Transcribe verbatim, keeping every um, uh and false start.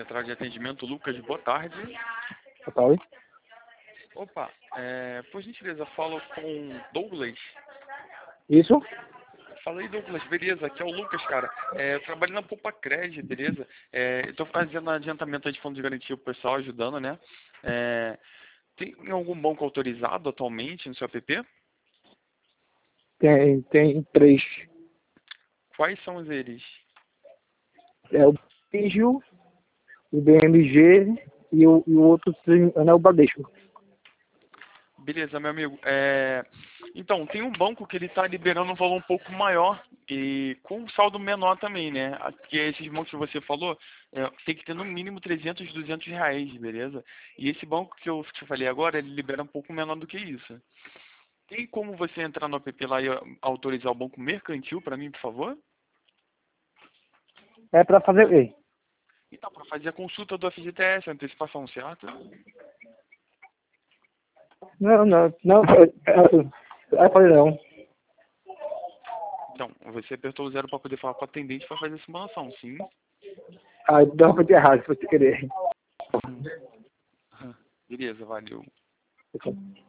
central de atendimento, Lucas, boa tarde. Boa tarde. Opa, é, por gentileza, falo com Douglas. Isso? Fala aí, Douglas, beleza? Aqui é o Lucas, cara. É, eu trabalho na Poupa Cred, beleza? É, eu tô fazendo adiantamento de fundo de garantia pro pessoal, ajudando, né? É, tem algum banco autorizado atualmente no seu app? Tem, tem três. Quais são eles? É o Bigio, o B M G e o, e o outro é o Bradesco. Beleza, meu amigo. É, então, tem um banco que ele está liberando um valor um pouco maior e com um saldo menor também, né? Porque esses bancos que você falou, é, tem que ter no mínimo trezentos, duzentos reais, beleza? E esse banco que eu te falei agora, ele libera um pouco menor do que isso. Tem como você entrar no app lá e autorizar o banco mercantil para mim, por favor? É para fazer o quê? Então, para fazer a consulta do F G T S, antecipação, certo? Não, não, não. É, é fazer não. Então, você apertou o zero para poder falar com o atendente para fazer a simulação, sim? Ah, dá uma errado se você querer. Beleza, valeu.